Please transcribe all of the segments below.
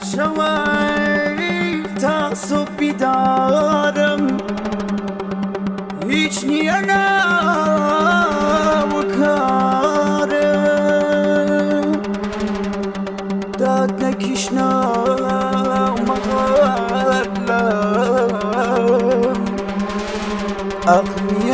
شەوای تاسۆ بیدارم هیچ نییە ناوەکارم داد نەکیشناومەغەلم عەقڵ نییە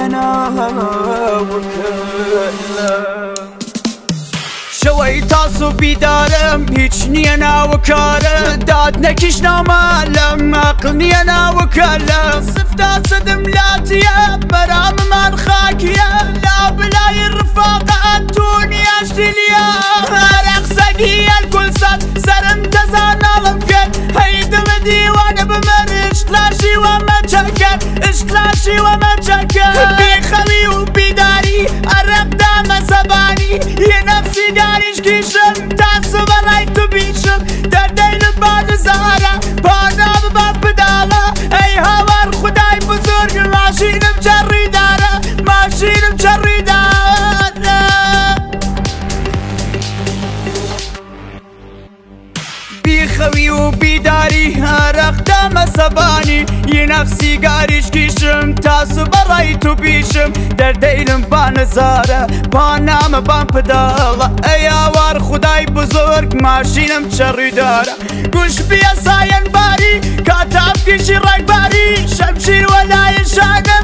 ناوەکارم شەوەی تاسۆ بیدارم هیچ نییە ناوەکارم داد نەکیشنامەلم عەقڵ نییە ناوەکارم سفتا سەدم لاتیە بەراممان خاکیە لابلای ڕفاقەت دونیاش دلیە هەرە قسەگی ئەلکولسەد سەرم دەزان ناڵم کرد هەی دڵە دیوانە بمەر عشق لاشی وەمەچەکەر عشق لاشی وەمەچەکەر بیخەوی و بیداری ئەرەقدامە زەبانی یە نەفسی داریش کیشم تاسو بەڕای تو بیشم دەردەی لە بانزارە پانا ببە بداڵە ئەی هاوار خودای بزرگ ماشینم چەڕیدارە ماشینم چەڕیدارە بیخەوی و بیداری هەرەقدامە سەبانی یە نەفسی گاریش کیشم تاسو بەڕای تو بیشم دەردەیلم بانزارە پانامە بان پداڵە ئەی هاوار خودای بزرگ ماشینم چەڕیدارە گوش بیە سایەن باری کاتافکیشی ڕێکباری شەمشیر وەلایە شانە